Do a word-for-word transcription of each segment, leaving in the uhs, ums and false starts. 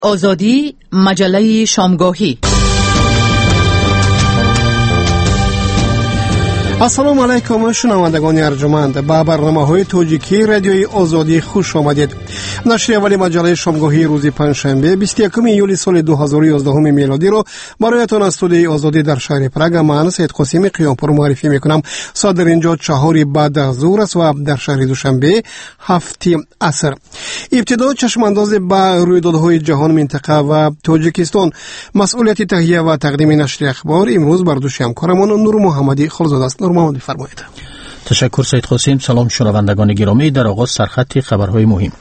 آزادی مجله شامگاهی. السلام علیکم شنوندگان ارجمند، به برنامه‌های توجیکی رادیوی آزادی خوش آمدید. نشر اولی مجله شامگاهی روز پنجشنبه بیست و یکم ایولی سال دو هزار و یازده میلادی رو برایتان از استودیوی آزادی در شهر پراگ من سید قاسمی قیامپور معرفی میکنم. صادر در اینجا چهار بعد از ظهر است و در شهر دوشنبه هفت عصر. ابتدا چشم انداز به رویدادهای جهان، منطقه و تاجیکستان. مسئولیت تهیه و تقدیم نشر اخبار امروز بر دوش همکارمان نور محمدی خالزاده است. نور محمدی فرمایید. تشکر سید قاسم. سلام شنوندگان گرامی. در آغاز سرخط خبرهای مهم.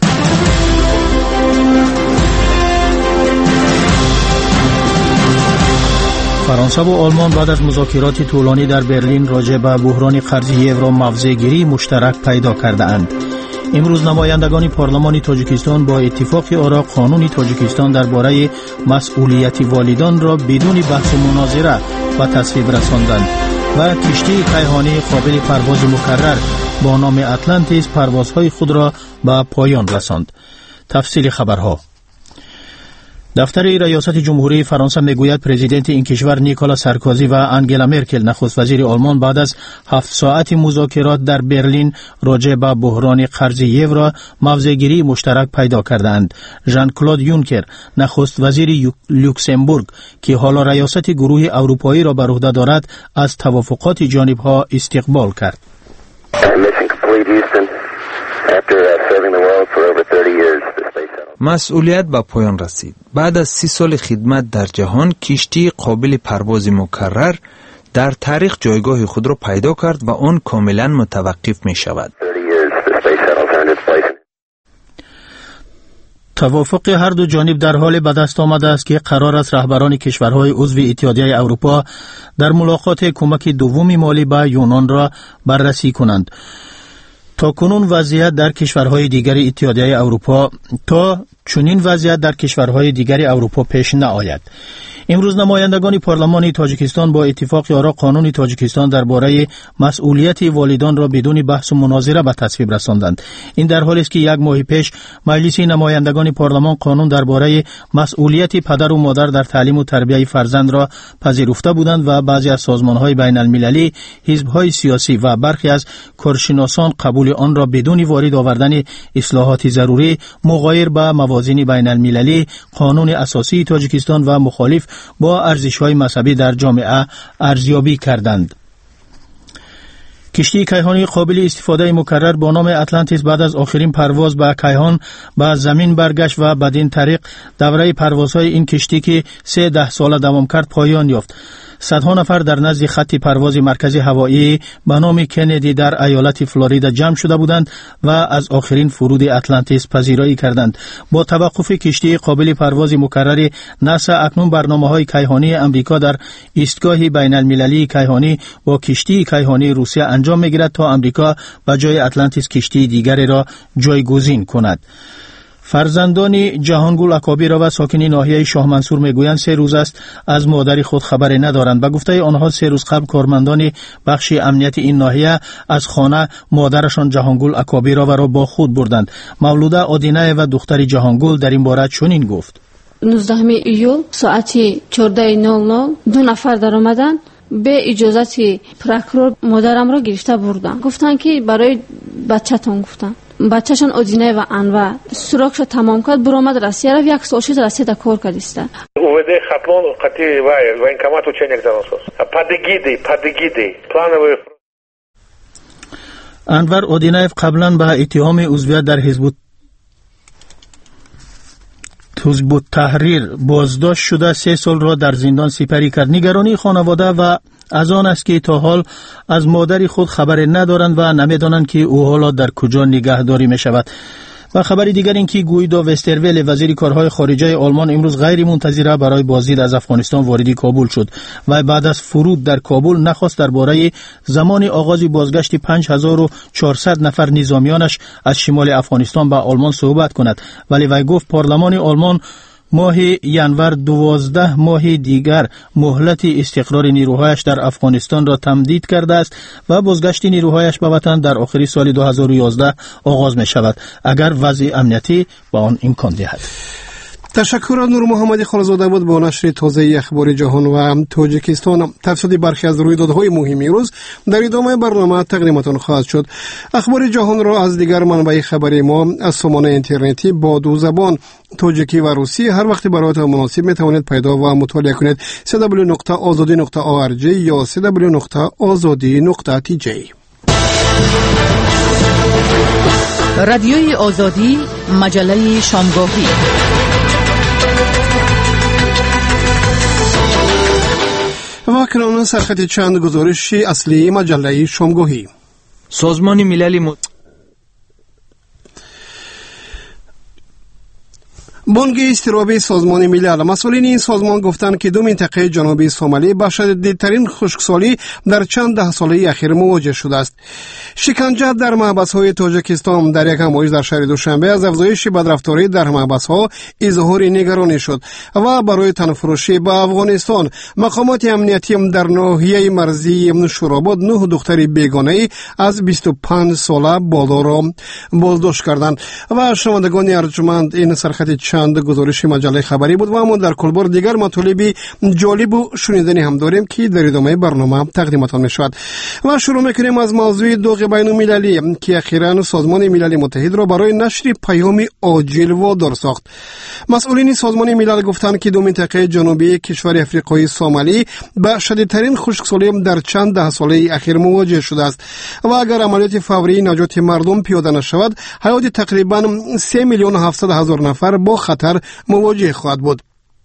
فرانسه و آلمان بعد از مذاکرات طولانی در برلین راجع به بحران قرض یورو موضع‌گیری مشترک پیدا کرده‌اند. امروز نمایندگان پارلمان تاجیکستان با اتفاق آرا قانون تاجیکستان درباره مسئولیت والدان را بدون بحث و مناظره به تصویب رساندند و کشتی کیهانی قابل پرواز مکرر با نام اتلانتیس پروازهای خود را به پایان رساند. تفصیل خبرها. دفتر ریاست جمهوری فرانسه میگوید پرزیدنت این کشور نیکولا سارکوزی و انگلا مرکل نخست وزیر آلمان بعد از هفت ساعت مذاکرات در برلین راجع به بحران قرض یورو موضع‌گیری مشترک پیدا کردند. ژان کلود یونکر نخست وزیر لوکزامبورگ که حالا ریاست گروه اروپایی را بر عهده دارد از توافقات جانب‌ها استقبال کرد. مسئولیت به پایان رسید. بعد از سی سال خدمت در جهان، کشتی قابل پرواز مکرر در تاریخ جایگاه خود را پیدا کرد و آن کاملا متوقف می شود. توافق هر دو جانب در حال به دست آمده است که قرار است رهبران کشورهای عضو اتحادیه اروپا در ملاقات کمک دوم مالی به یونان را بررسی کنند. تا کنون وضعیت در کشورهای دیگر اتحادیه اروپا تا چنین وضعیت در کشورهای دیگر اروپا پیش نآید. امروز نمایندگان پارلمان تاجیکستان با اتفاق آرا قانون تاجیکستان درباره مسئولیت والدان را بدون بحث و مناظره به تصویب رساندند. این در حالی است که یک ماه پیش مجلس نمایندگان پارلمان قانون درباره مسئولیت پدر و مادر در تعلیم و تربیت فرزند را پذیرفته بودند و بعضی از سازمان‌های بین المللی، حزب‌های سیاسی و برخی از کارشناسان قبول آن را بدون وارد آوردن اصلاحات ضروری مغایر به موازین بین المللی، قانون اساسی تاجیکستان و مخالف با ارزش‌های مذهبی در جامعه ارزیابی کردند. کشتی کیهانی قابل استفاده مکرر با نام اتلانتیس بعد از آخرین پرواز به کیهان به زمین برگشت و بدین طریق دوره پروازهای این کشتی که سه ده سال دوام کرد پایان یافت. صدها نفر در نزد خط پرواز مرکزی هوایی به نام کندی در ایالت فلوریدا جمع شده بودند و از آخرین فرود اتلانتیس پذیرایی کردند. با توقف کشتی قابل پرواز مکرر ناسا اکنون برنامه‌های کیهانی امریکا در ایستگاه بین المللی کیهانی با کشتی کیهانی روسیه انجام می‌گیرد تا امریکا به جای اتلانتیس کشتی دیگری را جایگزین کند. فرزندان جهانگل اکابر و ساکنین ناحیه شاه منصور میگویند سه روز است از مادر خود خبری ندارند. به گفته آنها سه روز قبل کارمندان بخش امنیت این ناحیه از خانه مادرشان جهانگل اکابر را با خود بردند. مولوده آدینه و دختر جهانگل در این باره چنین گفت: نوزدهم ایول ساعت چهارده نول نول دو نفر در آمدند. به اجازت پروکورور مادرم را گرفته بردن. گفتن که برای بچه‌تون گفتن. بچه‌شان آدینه و انور سوراخش تمام کرد، برآمد روسیه را یک سال شد روسیه دا کار کرد است. уведе хатлон қати вай военкомат ученик заносос. Подгиди, подгиди. Плановый انور آدینه قبلا به اتهام عضویت در حزب حزب التحریر بازداشت شده سه سال را در زندان سپری کرد. نگرانی خانواده و از آن است که تا حال از مادر خود خبر ندارند و نمیدانند که او حالا در کجا نگهداری می شود. و خبری دیگر این که گویدو وسترویل وزیر کارهای خارجه آلمان امروز غیر منتظره برای بازدید از افغانستان وارد کابل شد و بعد از فرود در کابل نخواست درباره زمان آغاز بازگشت پنج هزار و چهارصد نفر نظامیانش از شمال افغانستان به آلمان صحبت کند، ولی وی گفت پارلمان آلمان ماه ینور دوازده ماه دیگر مهلت استقرار نیروهایش در افغانستان را تمدید کرده است و بازگشت نیروهایش به وطن در آخر سال دو هزار و یازده آغاز می شود اگر وضع امنیتی با آن امکان دهد. تشکر نور محمد خالزاده بود با نشر تازه اخبار جهان و تاجیکستان. تفصیل برخی از رویدادهای مهم روز در ادامه برنامه تقدیمتان خواهد شد. اخبار جهان را از دیگر منابع خبری ما از سامانه اینترنتی با دو زبان تاجیکی و روسی هر وقت برایتان مناسب میتوانید پیدا و مطالعه کنید. دبلیو دبلیو دبلیو نقطه آزادی نقطه او آر جی یا دبلیو دبلیو دبلیو نقطه آزادی نقطه تی جی. رادیوی آزادی، مجله شامگاهی. و کنون سرخط چند گزارشی اصلی مجله شامگاهی. سازمان ملل متحد بانک اضطرابی سازمان ملل مسئولین این سازمان گفتند که دو منطقه جنوبی سومالی با شدیدترین خشکسالی در چند ده ساله اخیر مواجه شده است. شکنجه در محبس‌های تاجیکستان در یک همایش در شهر دوشنبه از افزایش بدرفتاری در محبس‌ها اظهار نگرانی شد و برای تنفروشی به افغانستان مقامات امنیتی در ناحیه مرزی شوراباد نه دختر بیگانه از بیست و پنج ساله بالا را بازداشت کردند. و شنوندگان ارجمند، این سرخط چند گزارش مجله خبری بود و اما در کلبار دیگر مطالبی جالب و شنیدنی هم داریم که در ادامه برنامه تقدیمتان میشود. و شروع میکنیم از موضوع دوغ بین المللی که اخیراً سازمان ملل متحد را برای نشر پیام عاجل وادار ساخت. مسئولین سازمان ملل گفتند که دو منطقه جنوبی کشور افریقای سومالی با شدیدترین خشکسالی در چند ده ساله اخیر مواجه شده است و اگر عملیات فوری نجات مردم پیاده نشود حیات تقریباً سه میلیون و هفتصد هزار نفر با خطر مواجه خواهد بود.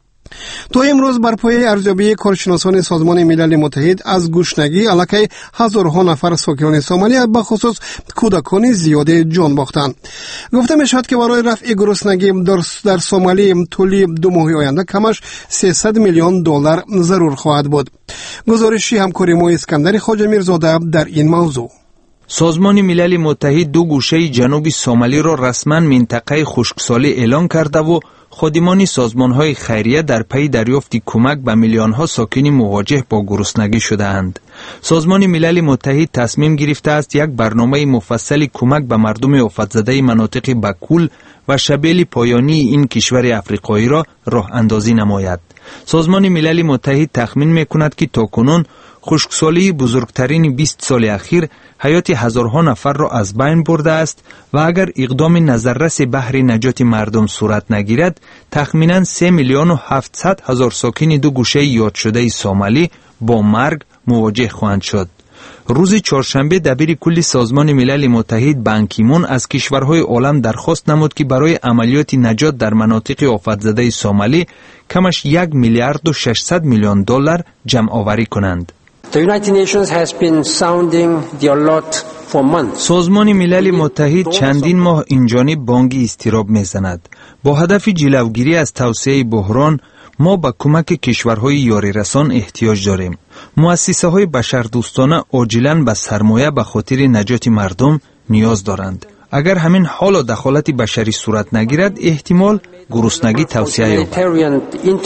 تا امروز بر پایه ارزیابی کارشناسان سازمان ملل متحد از گشنگی الکی هزارها نفر ساکنان سومالی به خصوص کودکان زیاد جان باختند. گفته می شود که برای رفع گرسنگی در, در سومالی طول دو ماه آینده کمش سیصد میلیون دلار ضرور خواهد بود. گزارشی همکاری ما اسکندر خواجه میرزاده در این موضوع. سازمان ملل متحد دو گوشه جنوب سومالی را رسما منطقه خشکسالی اعلام کرده و خادمان سازمان‌های خیریه در پی دریافت کمک به میلیون‌ها ساکن مواجه با گرسنگی شده‌اند. سازمان ملل متحد تصمیم گرفته است یک برنامه مفصل کمک به مردم آفت‌زده مناطق بکول و شبیل پایانی این کشور افریقایی را راه اندازی نماید. سازمان ملل متحد تخمین می‌کند که تاکنون خشکسالی بزرگترین بیست سال اخیر حیات هزارها نفر را از بین برده است و اگر اقدام نظررس بهر نجات مردم صورت نگیرد تخمیناً سه میلیون و هفتصد هزار ساکن دو گوشه یاد شده سومالی با مرگ مواجه خواهند شد. روز چهارشنبه دبیر کل سازمان ملل متحد بان کی مون از کشورهای عالم درخواست نمود که برای عملیات نجات در مناطق آفت‌زده سومالی کمش یک میلیارد و ششصد میلیون دلار جمع آوری کنند. The United Nations has been sounding the alert for months. سازمان ملل متحد چندین ماه اینجانب بانگ اضطراب میزند. با هدف جلوگیری از توسعه بحران ما به کمک کشورهای یاری رسان احتیاج داریم. مؤسسه های بشردوستانه عاجلاً به سرمایه به خاطر نجات مردم نیاز دارند. اگر همین حال و دخالت بشری صورت نگیرد احتمال گرسنگی توسعه یابد.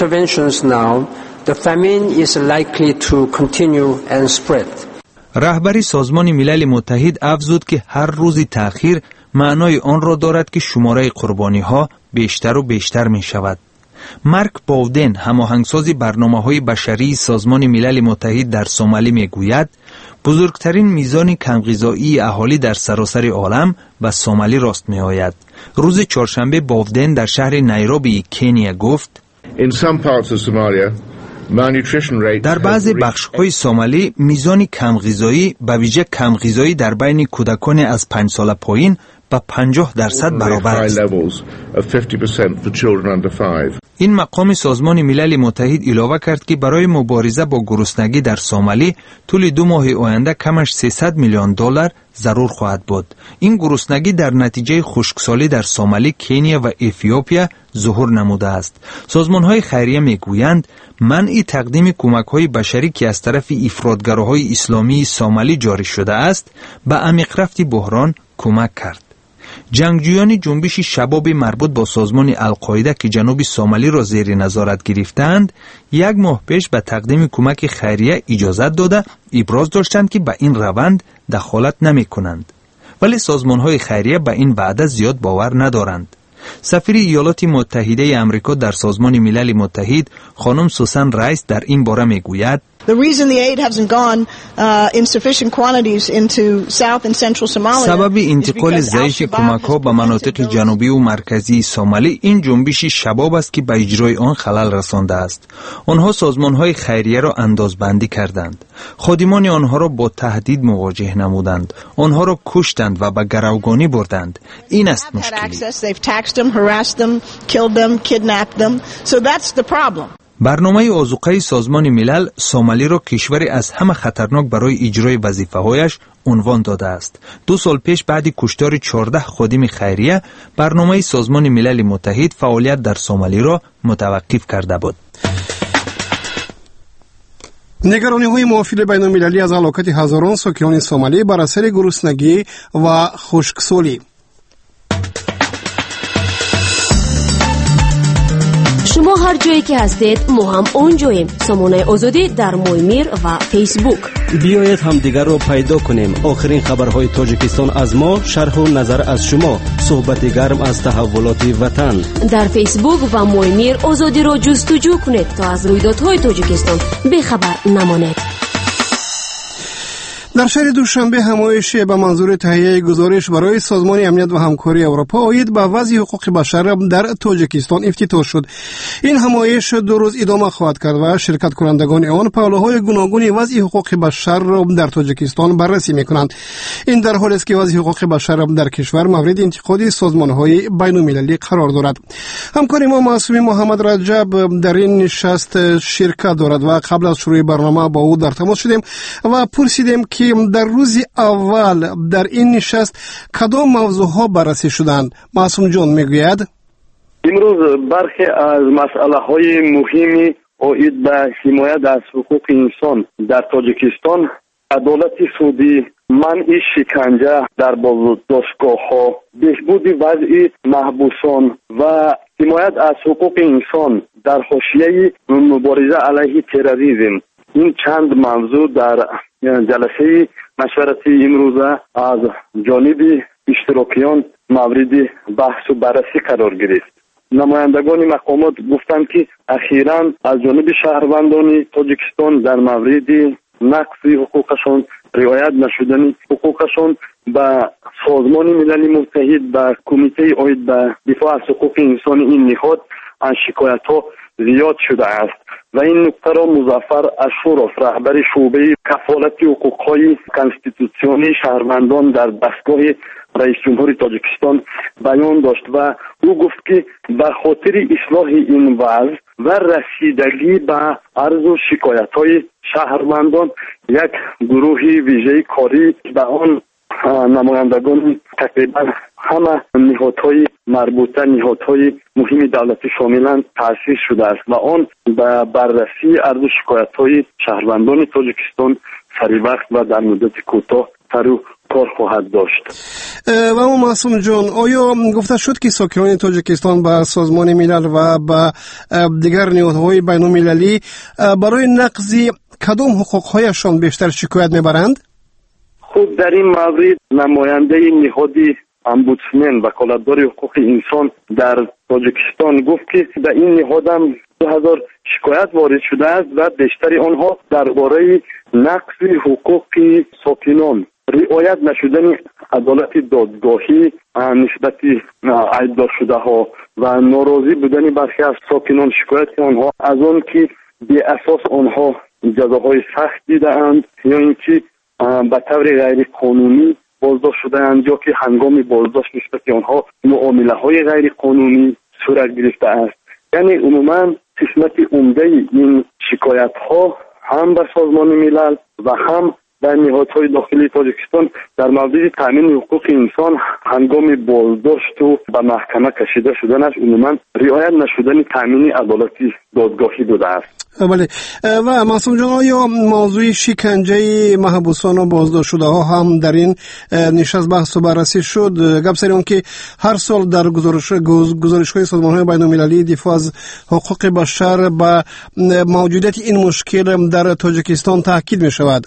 The famine is likely to continue and spread. رهبری سازمان ملل متحد افزود که هر روز تأخیر معنای آن را دارد که شماره قربانی ها بیشتر و بیشتر می شود. مارک باودن، هماهنگساز برنامه‌های بشری سازمان ملل متحد در سومالی می گوید بزرگترین میزان کم‌غذایی اهالی در سراسر عالم به سومالی راست می آید. روز چهارشنبه باودن در شهر نیروبی کنیا گفت In some parts of Somalia در بعضی بخش‌های سومالی میزان کم‌غذایی به ویژه کم‌غذایی در بین کودکان از پنج سال پایین به پنجاه درصد برابر است. این مقام سازمان ملل متحد علاوه کرد که برای مبارزه با گرسنگی در سومالی طول دو ماه آینده کمش سیصد میلیون دلار ضرور خواهد بود. این گرسنگی در نتیجه خشکسالی در سومالی، کنیا و اتیوپیا ظهور نموده است. سازمان‌های خیریه میگویند منع تقدیم کمک‌های بشری که از طرف افراطگراهای اسلامی سومالی جاری شده است به عمیق رفت بحران کمک کرد. جنگجویان جنبش شباب مربوط با سازمان القاعده که جنوب سومالی را زیر نظارت گرفتند یک ماه پیش به تقدیم کمک خیریه اجازت داده ابراز داشتند که به این روند دخالت نمی کنند. ولی سازمان‌های خیریه به این وعده زیاد باور ندارند. سفیر ایالات متحده آمریکا در سازمان ملل متحد خانم سوسن رایس در این باره میگوید The reason the aid hasn't gone uh, in sufficient quantities into South and Central Somalia سبب انتقال ضعیف کمک‌ها به مناطق جنوبی و مرکزی سومالی این جنبش شباب است که به اجرای آن خلل رسانده است. آنها سازمان‌های خیریه را اندازبندی کردند. خادمان آنها را با تهدید مواجه نمودند. آنها را کشتند و به گروگانی بردند. این است مشکلی. برنامه آذوقه سازمان ملل سومالی را کشوری از همه خطرناک برای اجرای وظیفه‌هایش عنوان داده است. دو سال پیش بعد کشتار چهارده خادم خیریه برنامه سازمان ملل متحد فعالیت در سومالی را متوقف کرده بود. نگرانی های محافل بین المللی از هلاکت هزاران ساکنان سومالی بر اثر گرسنگی و خشکسالی. شما هر جایی که هستید ما هم اونجاییم. سامانه آزادی در مویمیر و فیسبوک. بیایید هم دیگر رو پیدا کنیم. آخرین خبرهای تاجیکستان از ما، شرح و نظر از شما، صحبت گرم از تحولات وطن. در فیسبوک و مویمیر آزادی رو جستجو کنید تا از رویدادهای تاجیکستان بخبر نمانید. در شهر دوشنبه همایش به منظور تهیه گزارش برای سازمان امنیت و همکاری اروپا عاید به وضع حقوق بشر در تاجیکستان افتتاح شد. این همایش دو روز ادامه خواهد کرد و شرکت کنندگان آن پهلوهای گوناگون وضع حقوق بشر را در تاجیکستان بررسی می‌کنند. این در حالی است که وضع حقوق بشر در کشور مورد انتقاد سازمان‌های بین‌المللی قرار دارد. همکار ما معصومی محمد رجب در این نشست شرکت دارد و قبل از شروع برنامه با او در تماس شدیم و پرسیدیم که در روز اول در این نشست کدام موضوعها بررسی شدند. معصوم جان میگوید امروز برخی از مسئله های مهمی عاید به حمایت از حقوق انسان در تاجیکستان، عدالت سودی، منع شکنجه در بازداشتگاه ها، بهبود وضع محبوسان و حمایت از حقوق انسان در حاشیه مبارزه علیه تروریسم، این چند موضوع در جلسه مشورتی امروزه از جانب اشتراکیان مورد بحث و بررسی قرار گرفت. نمایندگان مقامات گفتند که اخیراً از جانب شهروندان تاجیکستان در مورد نقض حقوقشان، رعایت نشدن حقوقشان به سازمان ملل متحد و کمیته عاید به دفاع از حقوق انسان این نهاد از شکایت‌ها زیاد شده است و این نکته را مظفر اشورов رهبر شعبه کفالت حقوق‌های کنستیتوسیونی شهروندان در دستگاه رئیس جمهور تاجیکستان بیان داشت و او گفت که به خاطر اصلاح این وضع و رسیدگی به عرض و شکایت‌های شهروندان یک گروه ویژه کاری به آن نمایندگان تقریبا همه نهادهای مربوطه، نهادهای مهم دولتی شاملند تأسیس شده است و آن به بررسی عرض و شکایت‌های شهروندان تاجیکستان سریع و در مدت کوتاه فرو کار خواهد داشت. و اما معصوم جان، آیا گفته شد که ساکنان تاجیکستان به سازمان ملل و به دیگر نهادهای بین‌المللی برای نقض کدام حقوق‌هایشان بیشتر شکایت میبرند؟ خود در این مورد نماینده نهاد امبودسمن وکالتدار حقوق انسان در تاجیکستان گفت که در این نهاد هم دو هزار شکایت وارد شده است و بیشتر آنها درباره نقض حقوق ساکنان، رعایت نشدن عدالت دادگاهی نسبت عیبدار شده ها و ناراضی بودن برخی از ساکنان، شکایت آنها از آن که به اساس آنها جزاهای سخت دیده‌اند یا اینکه به طور غیر قانونی بازداشت شده‌اند یا که هنگام بازداشت نسبت آنها معامله های غیر قانونی صورت گرفته است. یعنی عموما قسمت عمده این شکایت ها هم به سازمان ملل و هم در نهادهای داخلی تاجیکستان در مورد تامین حقوق انسان هنگام بازداشت و به محکمه کشیده شدنش عموما رعایت نشدن تامین عدالت دادگاهی بوده است. بله. و معصوم جان، آیا موضوع شکنجه محبوسان و بازداشت شده ها هم در این نشست بحث و بررسی شد؟ گپ سر اون که هر سال در گزارش گزارش های سازمان های بین المللی دفاع از حقوق بشر به موجودیت این مشکل در تاجیکستان تاکید می شود.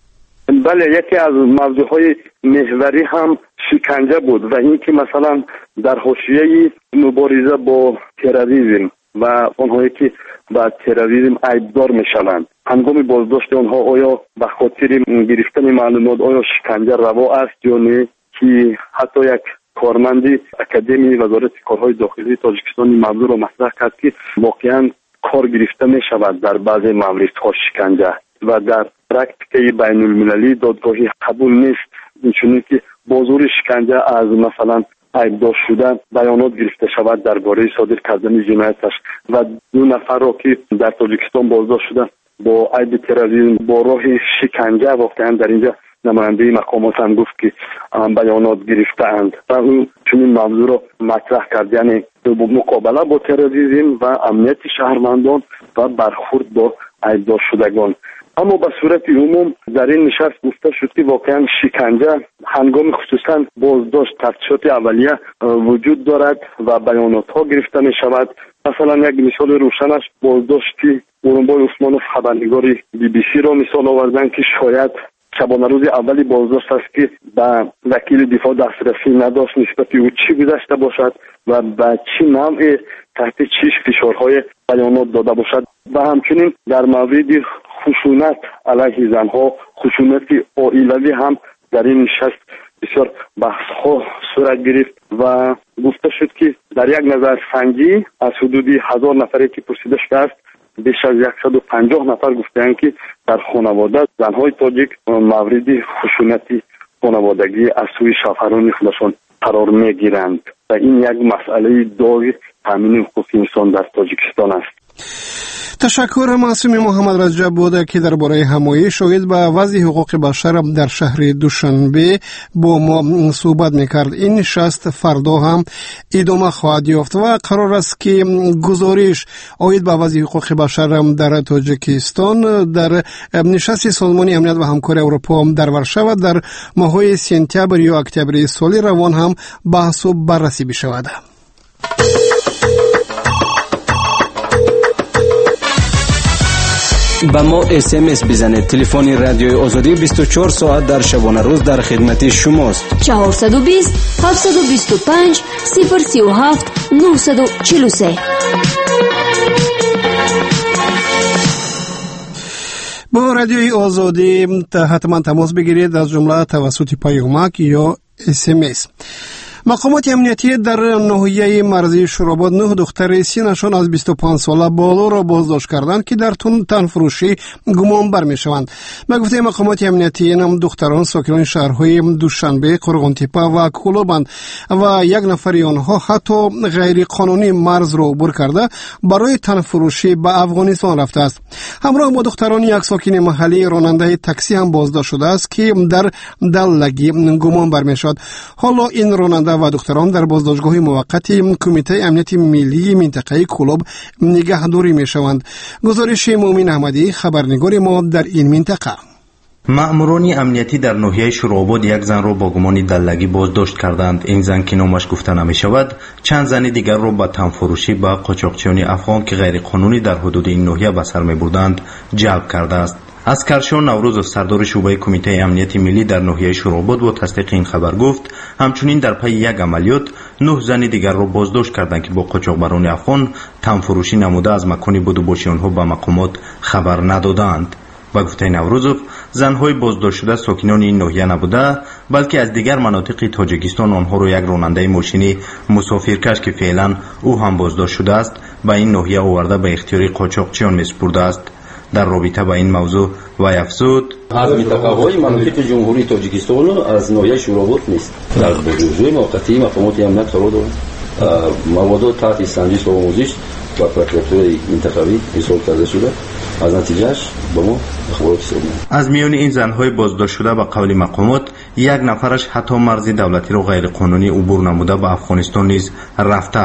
بله، یکی از موضوعهای محوری هم شکنجه بود و این که مثلا در حاشیه مبارزه با تروریسم و آنهایی که با تروریسم عیبدار میشوند، هنگام بازداشت آنها آیا به خاطر گرفتن معلومات آیا شکنجه روا است یا نه، که حتی یک کارمند اکادمی وزارت کارهای داخلی تاجیکستان موضوع را مطرح کرد که واقعا کار گرفته می شود در بعضی موردها شکنجه و در پرکتیکه بین المللی دادگاهی قبول نیست، اینچنین که بازور شکنجه از مثلا عیبدار شده بیانات گرفته شود درباره صادر کردن جنایتش و دو نفر را که در تاجیکستان بازداشت شده با عیب تروریسم با راه شکنجه واقعا در اینجا نماینده مقامات هم گفت که بیانات گرفته‌اند و او چنین موضوع را مطرح کرد، یعنی مقابله با تروریسم و امنیت شهروندان و برخورد با عیبدار شدگان. اما به صورت عموم در این نشست گفته شد که واقعا شکنجه هنگام خصوصا بازداشت تفتیشات اولیه وجود دارد و بیانات ها گرفته می شود. مثلا یک مثال روشنش بازداشتی اورنبای عثمانوف خبرنگار بی بی سی را مثال آوردن که شاید شبانه روز اولی بازداشت است که به وکیل دفاع دسترسی نداشت نسبت او چی گذشته باشد و به چی نوع تحت چیش فشارهای بیانات داده باشد و همچنین در مورد خشونت علیه زنها، خشونت عائلوی هم در این نشست بسیار بحث ها صورت گرفت و گفته شد که در یک نظر سنجی از حدود هزار نفری که پرسیده شده است بیش از صد و پنجاه نفر گفتند که در خانواده زنهای تاجیک مورد خشونت خانوادگی از سوی شوهران خودشان قرار میگیرند و این یک مسئله داغ تامین حقوق انسان در تاجیکستان است. تشکر. معصوم محمد رجب بوده که درباره همایش شاهد به وضع حقوق بشر در شهر دوشنبه با ما صحبت میکرد. این نشست فردا هم ادامه خواهد یافت و قرار است که گزارش آید به وضع حقوق بشر در تاجیکستان در نشست سازمان امنیت و همکاری اروپا در ورشو در ماه‌های سپتامبر یا اکتبر سال روان هم بحث و بررسی بشود. با ما اس ام اس بزنید. تلفن رادیوی آزادی بیست و چهار ساعت در شبانه روز در خدمت شماست. چهارصد و بیست هفتصد و بیست و پنج صفر سی و هفت نهصد و چهل و سه. با رادیوی آزادی حتما تماس بگیرید، از جمله توسط پیامک یا اس ام اس. مقامات امنیتی در ناحیه مرزی شوراباد نه دختر سینشان از بیست و پنج ساله بالا را بازداشت کردند که در تن فروشی گمان بر میشوند. به گفته مقامات امنیتی این دختران ساکنان شهرهای دوشنبه، قرغنتیپه و کولوبند و یک نفر آنها حتی غیر قانونی مرز را عبور کرده برای تن فروشی به افغانستان رفته است. همراه با دختران یک ساکن محلی راننده تاکسی هم بازداشت شده است که در دلگی گمان بر میشد. حالا این راننده و دختران در بازداشتگاه موقت کمیته امنیت ملی منطقه کولوب نگهداری می شوند. گزارش مومن احمدی خبرنگار ما در این منطقه. مأموران امنیتی در ناحیه شوراباد یک زن را با گمان دلگی بازداشت کردند. این زن که نامش گفته نمی شود چند زن دیگر را با تنفروشی با قاچاقچیان افغان که غیر قانونی در حدود این ناحیه به سر می بردند جلب کرده است. اسکرشان نوروز سردار شعبه کمیته امنیت ملی در ناحیه شوراباد با تصدیق این خبر گفت همچنین در پی یک عملیات نه زن دیگر را بازداشت کردند که با قاچاقبران افغان تنفروشی نموده از مکانی بدو باشی آنها به مقامات خبر ندادند. با گفته نوروزوف زنهای بازداشت شده ساکنان این ناحیه نبوده بلکه از دیگر مناطق تاجیکستان آنها را یک راننده ماشینی مسافرکش که فعلا او هم بازداشت شده است به این ناحیه آورده به اختیار قاچاقچیان میسپرده است. در رابطه با این موضوع وی افزود از منطقه‌های مناطق جمهوری تاجیکستان از ناحیه شوراباد نیست. در بجوزهای موقتی مقامات امنیت قرار دارند. مواد تحت سنجش و آموزش و پروکراتور منطقوی ارسال کرده شده. از نتیجهش با ما اخبارات رسیده. از میان این زنهای بازداشت شده به قول مقامات یک نفرش حتی مرز دولتی را غیر قانونی عبور نموده به افغانستان نیز رفته است.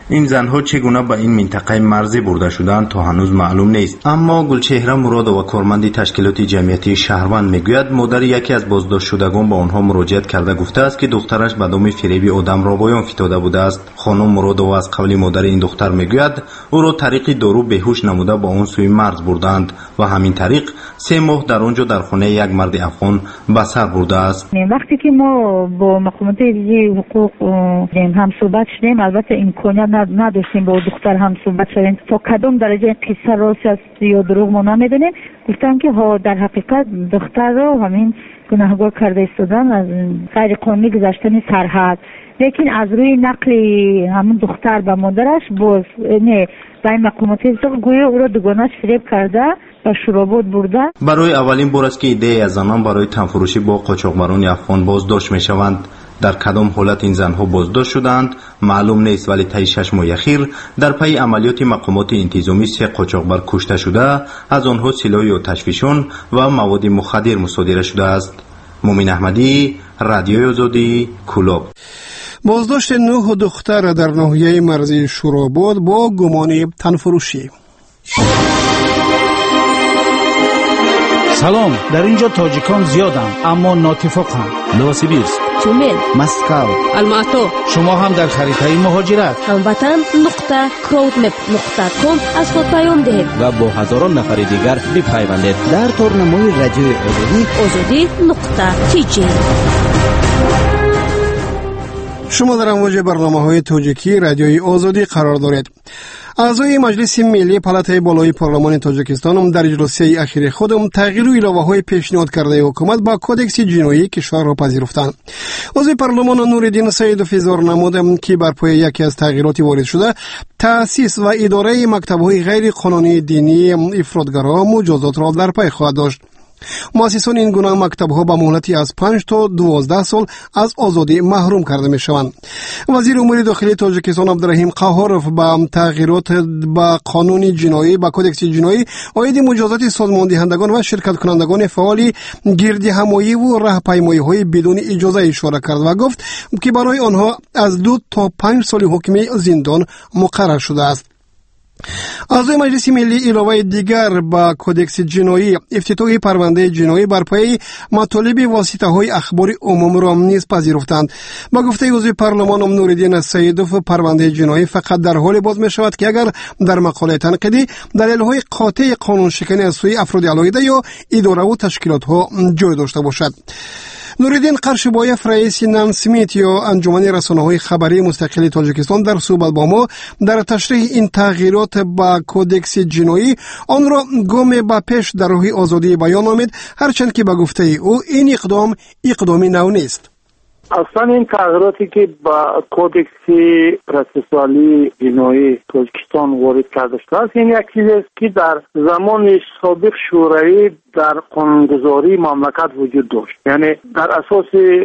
این زنها چگونه به این منطقه مرزی برده شدند تا هنوز معلوم نیست. اما گلچهره مراد و کارمند تشکیلات جمعیتی شهروند میگوید مادر یکی از بازداشت شدگان به آنها مراجعت کرده گفته است که دخترش به دام فریب آدم را بایان فتاده بوده است. خانم مراد و از قبل مادر این دختر میگوید او را طریق دارو بیهوش نموده با اون سوی مرز بردند و همین طریق سه ماه در اونجا در خانه یک مرد افغان به سر برده است. وقتی که ما با مقامات حقوق هم صحبت شدیم، البته امکانیت نداشتیم با دختر هم صحبت شدیم تا کدام درجه قصه راست است یا دروغ ما نمیدونیم. گفتن که ها در حقیقت دختر رو همین گناهگار کرده ایستادن از غیر قانونی گذشتن سرحد، لیکن از روی نقل همون دختر به مادرش باز نه به این مقامات حقوق گویا او را دوگانش فریب کرده و شوراباد برده. برای اولین بار است که ایده از زنان برای تنفروشی با قاچاقبران افغان بازداشت می شوند. در کدام حالت این زنها بازداشت شدند معلوم نیست، ولی طی شش ماه اخیر در پی عملیات مقامات انتظامی سه قاچاقبر کشته شده، از آنها سلاح و تشویشون و مواد مخدر مصادره شده است. مومن احمدی، رادیوی آزادی، کلوب. بازداشت نه دختر در ناحیه مرزی شوراباد با گمان تنفروشی. سلام، در اینجا تاجیکان زیادند اما ناتفاقند. نوسیبیرسک، تومن، مسکو، الماتو. شما هم در خریدهای مهاجرت هموطن نقطه کراودمپ نقطه کام از خود پیام دهید و با هزاران نفر دیگر بپیوندید در تورنمای رادیوی آزادی آزادی نقطه تی جی. شما در امواج برنامه‌های تاجیکی رادیوی آزادی قرار دارید. اعضای مجلس ملی پالاتای بالای پارلمان تاجیکستان در اجلاس اخیر خود تغییر و الهه‌های پیشنهاد کرده حکومت با کدکس جنایی کشور را پذیرفتند. عضو پارلمان نوردین سیدوف اظهار نمود که بر پایه یکی از تغییرات وارد شده تأسیس و اداره مکتب‌های غیر قانونی دینی افراطگرا مجازات را در پی خواهد داشت. مؤسسان این گونه مکتب‌ها با مهلتی از پنج تا دوازده سال از آزادی محروم کرده می‌شوند. وزیر امور داخلی تاجیکستان عبدالرحیم قهاروف با تغییرات با قانون جنایی با کدکس جنایی عاید مجازات سازمان دهندگان و شرکت کنندگان فعال گردی همایی و راهپیمایی‌های بدون اجازه اشاره کرد و گفت که برای آنها از دو تا پنج سال حکم زندان مقرر شده است. اعضای مجلس ملی علاوه دیگر با کدکس جنایی افتتاح پرونده جنایی بر پایه مطالب واسطه‌های اخبار عمومی را نیز پذیرفتند. با گفته عضو پارلمان نوردین سیدوف پرونده جنایی فقط در حال باز می شود که اگر در مقاله تنقیدی دلایل قاطع قانون شکنی از سوی افراد علیحده یا اداره و تشکیلات ها جای داشته باشد. نوردین قرشبایف رئیس نان سمیت یا انجمن رسانه‌های خبری مستقل تاجیکستان در صحبت با ما در تشریح این تغییرات با کدکس جنایی آن را گام به پیش در راه آزادی بیان نامید، هرچند که به گفته او این اقدام اقدامی نو نیست. اصلا این تغییراتی که با کودکس پروسسوالی جنایی تاجیکستان وارد کرده شده است، این یک چیزی است که در زمان سابق شوروی در قانونگذاری مملکت وجود داشت. یعنی در اساس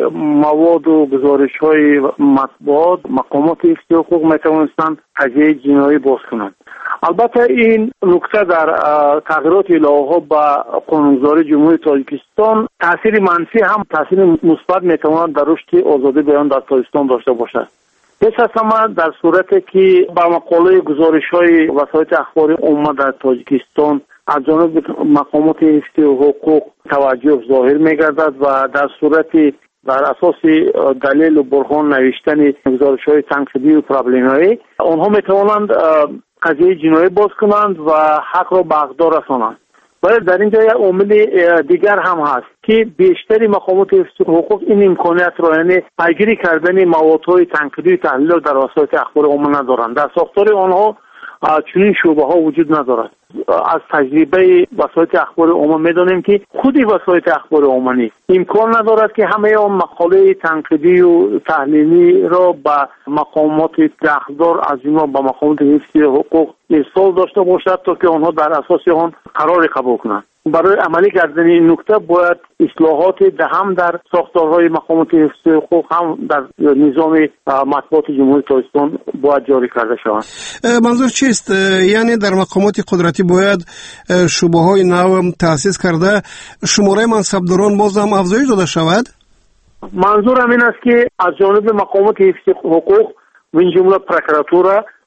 مواد و گزارش‌های مطبوعات مقامات حفظ حقوق میتوانستند قضیه جنایی باز کنند. البته این نکته در تغییرات الهه‌ها با قانونگذاری جمهوری تاجیکستان تاثیر منفی هم تاثیر مثبت میتواند در رشد آزادی بیان در تاجیکستان داشته باشد. پیش از همه در صورتی که با مقاله گزارش‌های وسایل اخباری عمومی در تاجیکستان از جانب مقامات حفظ حقوق توجه ظاهر می‌گردد و در صورتی بر اساس دلیل و برهان نوشتن گزارش‌های تنقیدی و پرابلم‌هایی آنها میتوانند قضیه جنایی باز کنند و حق را به حقدار رسانند. ولی در اینجا یک عامل دیگر هم هست که بیشتری مقامات حفظ حقوق این امکانیت را، یعنی پیگیری کردن موادهای تنقیدی و تحلیل در وسایل اخبار عمومی ندارند. در ساختار آنها چنین شعبه ها وجود ندارد. از تجربه وسایل اخبار عمومی میدانیم که خودی وسایل اخبار عمومی امکان ندارد که همه آن مقاله تنقیدی و تحلیلی را به مقامات حقدار از جمله به مقامات حفظ حقوق ارسال داشته باشد تا که آنها در اساس آن قرار قبول کنند. برای عملی کردن این نکته باید اصلاحات هم در ساختارهای مقامات حفظ حقوق هم در نظام مطبوعات جمهوری تاجیکستان باید جاری کرده شود. منظور چیست؟ یعنی در مقامات قدرتی باید شعبه‌های نو تأسیس کرده شماره منصبداران باز هم افزایش داده شود؟ منظورم این است که از جانب مقامات حفظ حقوق و این جمله پروکراتورا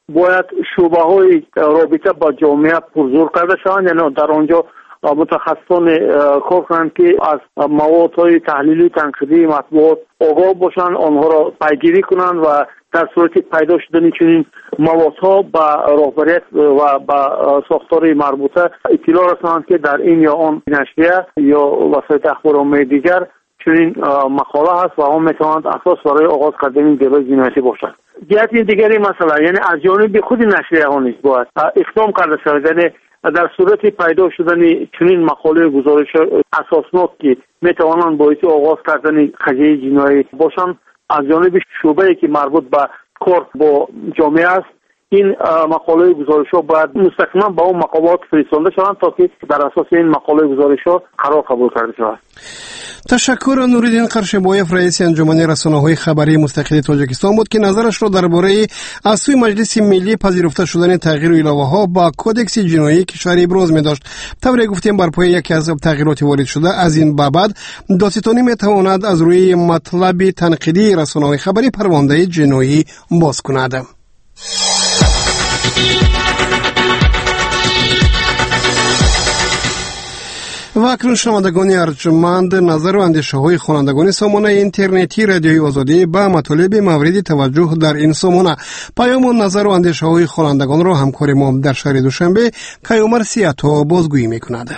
باید شعبه های رابطه با جامعه پرزور کرده شوند، یعنی در آنجا متخصصان کار کنند که از موادهای تحلیلی تنقیدی مطبوعات آگاه باشند، آنها را پیگیری کنند و در صورت پیدا شدن چنین موادها با رهبریت و با ساختار مربوطه اطلاع رسانند که در این یا آن نشریه یا وسایل اخباری دیگر چنین مقاله هست و آن میتواند اساس برای آغاز کردن دعوی جنایتی باشد. جهت دیگری مسئله یعنی از جانب خود نشریه ها نیز باید اقدام کرده شود، یعنی در صورت پیدا شدن چنین مقاله گزارش اساسناک که میتوانند باعث آغاز کردن خجیه جنایی باشند، از جانب شعبه‌ای که مربوط به کار با جامعه است این مقاله گزارش ها باید مستقیما با اون مقامات فرستاده شوند تا که در اساس این مقاله گزارش ها قرار قبول کرده شود. تشکر. نوریدین قرشبایف رئیس انجمن رسانه‌های خبری مستقل تاجیکستان بود که نظرش را درباره از سوی مجلس ملی پذیرفته شدن تغییر و الهه‌ها با کدکس جنایی کشور ابراز می‌داشت. طوری گفتیم بر پایه یکی از تغییرات وارد شده از این بابت دادستانی می‌تواند از روی مطلب تنقیدی رسانه‌های خبری پرونده جنایی باز کند. و اکنون شنوندگان ارجمند، نظر و اندیشه های خوانندگان سامانه اینترنتی رادیوی آزادی با مطالب مورد توجه در این سامانه. پیام و نظر و اندیشه های خوانندگان را همکار ما در شهر دوشنبه کیومر سیاتا بازگویی میکند.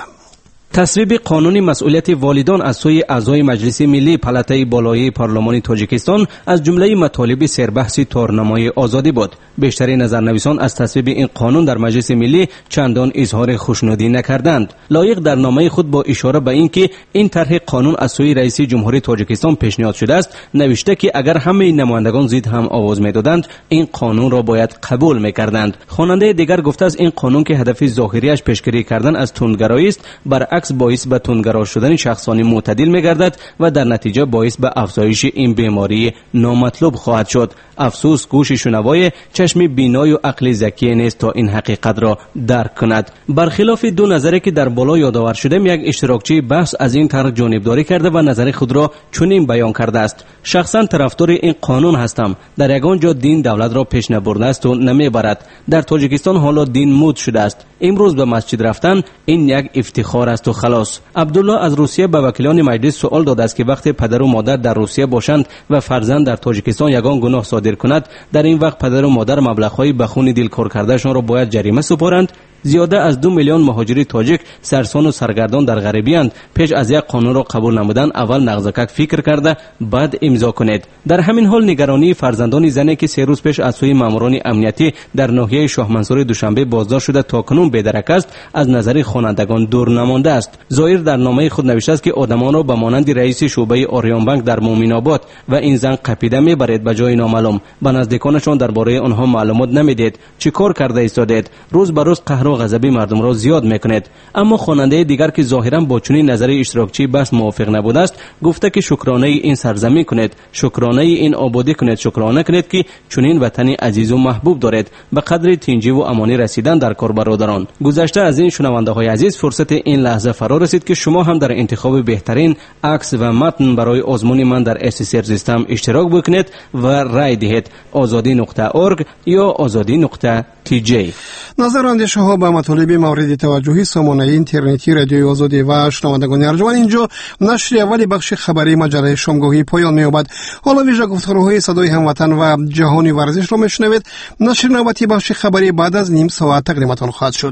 تصویب قانون مسئولیت والدان از سوی اعضای مجلس ملی پلاتای بالایی پارلمان تاجیکستان از جمله مطالب سربحث تارنمای آزادی بود. بیشتر نظرنویسان از تصویب این قانون در مجلس ملی چندان اظهار خوشنودی نکردند. لایق در نامه خود با اشاره به اینکه این طرح قانون از سوی رئیس جمهوری تاجیکستان پیشنهاد شده است، نوشته که اگر همه نمایندگان زید هم آواز میدادند این قانون را باید قبول میکردند. خواننده دیگر گفته است این قانون که هدف ظاهریش پیشگیری کردن از تندگرایی است، برعکس باعث به تندگرا شدن شخصان معتدل میگردد و در نتیجه باعث به افزایش این بیماری نامطلوب خواهد شد. افسوس گوش شنوای چشم بینای و عقل ذکی نیست تا این حقیقت را درک کند. برخلاف دو نظری که در بالا یادآور شده، یک اشتراکچی بحث از این طرح جانبداری کرده و نظر خود را چنین بیان کرده است: شخصا طرفدار این قانون هستم. در یگان جا دین دولت را پیش نبرده است و نمیبرد. در تاجیکستان حالا دین مد شده است. امروز به مسجد رفتن این یک افتخار است و خلاص. عبدالله از روسیه به وکیلان مجلس سوال داده است که وقتی پدر و مادر در روسیه باشند و فرزند در تاجیکستان یگان گناه صادر کند، در این وقت پدر و مادر مبلغ‌های به خون دل کار کردهشان را باید جریمه سپارند؟ زیاده از دو میلیون مهاجر تاجیک سرسان و سرگردان در غریبی اند. پیش از یک قانون را قبول نمودن اول نغزکک فکر کرده بعد امضا کنید. در همین حال نگرانی فرزندان زنی که سه روز پیش از سوی ماموران امنیتی در ناحیه شاه منصور دوشنبه بازداشت شده تا کنون بی‌درک است، از نظر خوانندگان دور نمانده است. زائر در نامه خود نوشته است که آدمان را به مانند رئیس شعبه آریان بانک در مومن آباد و این زن قپیده میبرید به جای نامعلوم. به نزدیکانشان درباره آنها معلومات نمیدید. چه کار کرده ایستادید؟ روز به روز قهر و غضب مردم را زیاد میکنید. اما خواننده دیگر که ظاهرا با چنین نظر اشتراکچی بس موافق نبوده است، گفته که شکرانه این سرزمین کنید، شکرانه این آبادی کنید، شکرانه کنید که چنین وطنی عزیز و محبوب دارید. به قدر تینجی و امانی رسیدن در کار برادران. گذشته از این شنونده های عزیز فرصت این لحظه فرا رسید که شما هم در انتخاب بهترین عکس و متن برای آزمون من در اس اس ار سیستم اشتراک بکنید و رای دهید. آزادی نقطه اورگ یا آزادی نقطه تی جی. نظر و اندیشه ها به مطالب مورد توجهی سامانه اینترنتی رادیوی آزادی و شنوندگان ارجمند اینجا نشر اولی بخش خبری مجله شامگاهی پایان می‌یابد. حالا ویژه گفتگوهای صدای هموطن و جهانی ورزش را میشنوید. نشر نوبتی بخش خبری بعد از نیم ساعت تقدیمتان خواهد شد.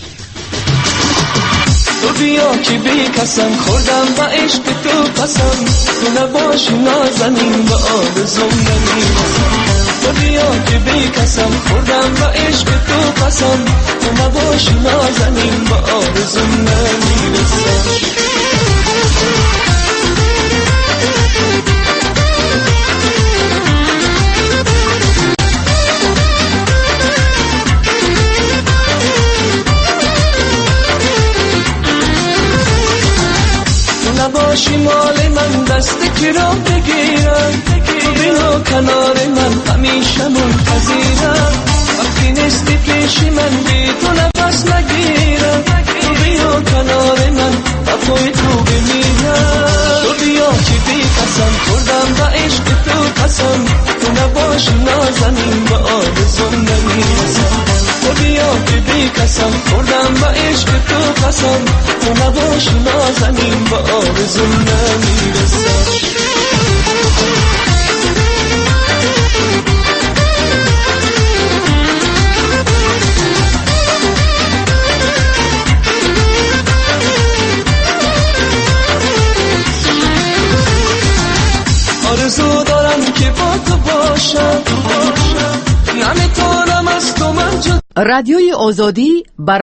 تو بیا که بی کسم خوردم و عشق تو پسم، تو نباشی نازنین و آرزوم نمیرسم. تو بیا که بی کسم خوردم و عشق تو پسم، تو نباشی نازنین و آرزوم نمیرسم. نباشی مال من دست کی را بگیرم، تو بیا کنار من همیشه منتظرم. وقتی نیستی پیشی من بی تو نفس نگیرم، تو بیا کنار من وفای تو بمیرم. تو بیا که بی قسم خوردم و عشق تو قسم، تو نباشی نازنین و آرزوم نمیرسم. میرسم خوردم با عشق تو قسم تو نباشی نازنین با آرزوم نمیرسم آرزو دارم که با تو باشم نمیتونم از تو من جدا رادیوی آزادی بر